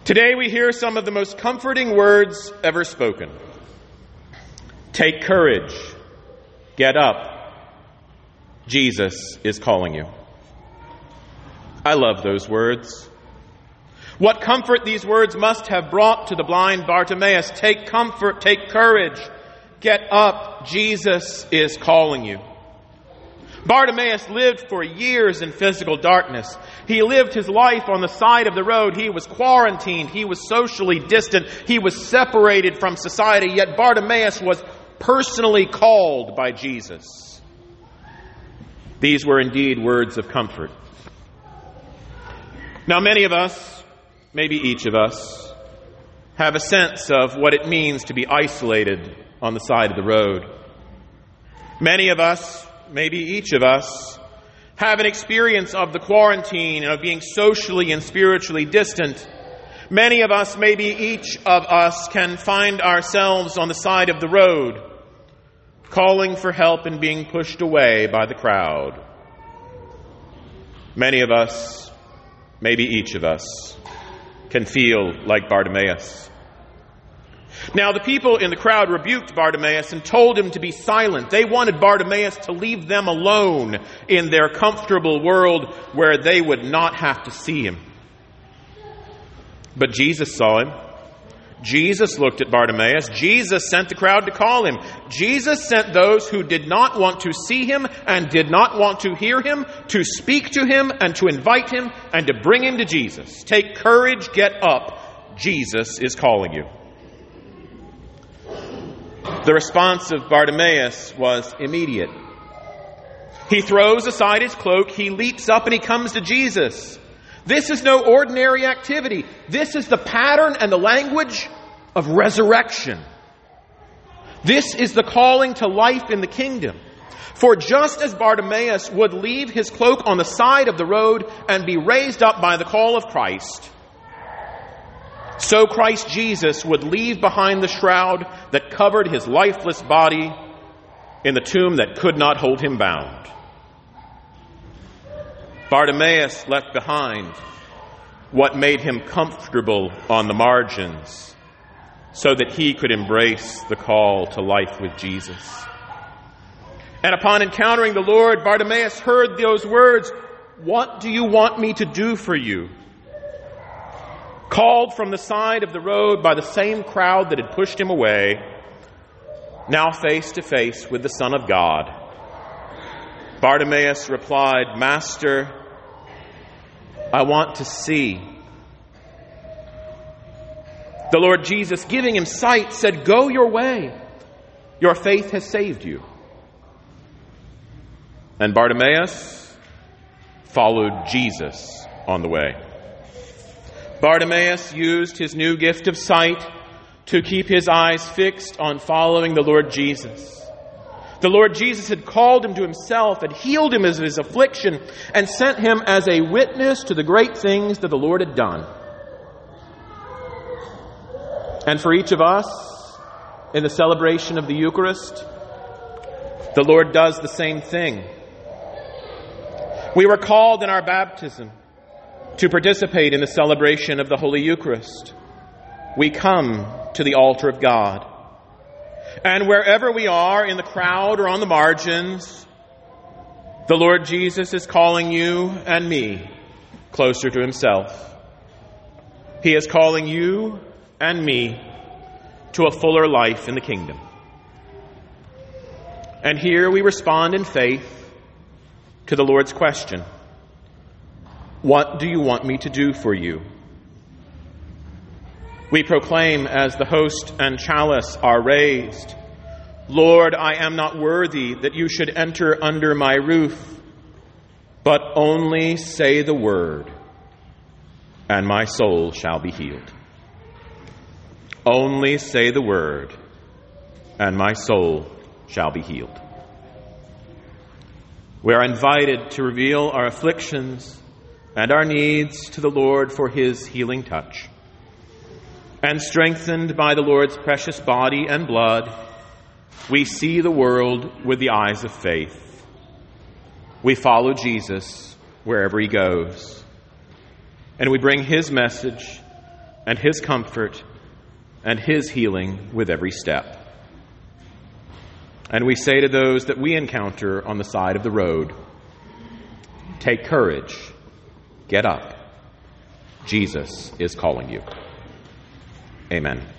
Today we hear some of the most comforting words ever spoken. Take courage. Get up. Jesus is calling you. I love those words. What comfort these words must have brought to the blind Bartimaeus. Take comfort, take courage. Get up. Jesus is calling you. Bartimaeus lived for years in physical darkness. He lived his life on the side of the road. He was quarantined. He was socially distant. He was separated from society. Yet Bartimaeus was personally called by Jesus. These were indeed words of comfort. Now, many of us, maybe each of us, have a sense of what it means to be isolated on the side of the road. Many of us, maybe each of us, have an experience of the quarantine and of being socially and spiritually distant. Many of us, maybe each of us, can find ourselves on the side of the road, calling for help and being pushed away by the crowd. Many of us, maybe each of us, can feel like Bartimaeus. Now, the people in the crowd rebuked Bartimaeus and told him to be silent. They wanted Bartimaeus to leave them alone in their comfortable world where they would not have to see him. But Jesus saw him. Jesus looked at Bartimaeus. Jesus sent the crowd to call him. Jesus sent those who did not want to see him and did not want to hear him to speak to him and to invite him and to bring him to Jesus. Take courage, get up. Jesus is calling you. The response of Bartimaeus was immediate. He throws aside his cloak, he leaps up, and he comes to Jesus. This is no ordinary activity. This is the pattern and the language of resurrection. This is the calling to life in the kingdom. For just as Bartimaeus would leave his cloak on the side of the road and be raised up by the call of Christ, so Christ Jesus would leave behind the shroud that covered his lifeless body in the tomb that could not hold him bound. Bartimaeus left behind what made him comfortable on the margins so that he could embrace the call to life with Jesus. And upon encountering the Lord, Bartimaeus heard those words, "What do you want me to do for you?" Called from the side of the road by the same crowd that had pushed him away, now face to face with the Son of God, Bartimaeus replied, "Master, I want to see." The Lord Jesus, giving him sight, said, "Go your way. Your faith has saved you." And Bartimaeus followed Jesus on the way. Bartimaeus used his new gift of sight to keep his eyes fixed on following the Lord Jesus. The Lord Jesus had called him to himself, had healed him of his affliction, and sent him as a witness to the great things that the Lord had done. And for each of us, in the celebration of the Eucharist, the Lord does the same thing. We were called in our baptism to participate in the celebration of the Holy Eucharist. We come to the altar of God. And wherever we are, in the crowd or on the margins, the Lord Jesus is calling you and me closer to himself. He is calling you and me to a fuller life in the kingdom. And here we respond in faith to the Lord's question, "What do you want me to do for you?" We proclaim as the host and chalice are raised, "Lord, I am not worthy that you should enter under my roof, but only say the word, and my soul shall be healed." Only say the word, and my soul shall be healed. We are invited to reveal our afflictions and our needs to the Lord for his healing touch. And strengthened by the Lord's precious body and blood, we see the world with the eyes of faith. We follow Jesus wherever he goes. And we bring his message and His comfort and His healing with every step. And we say to those that we encounter on the side of the road, take courage, get up. Jesus is calling you. Amen.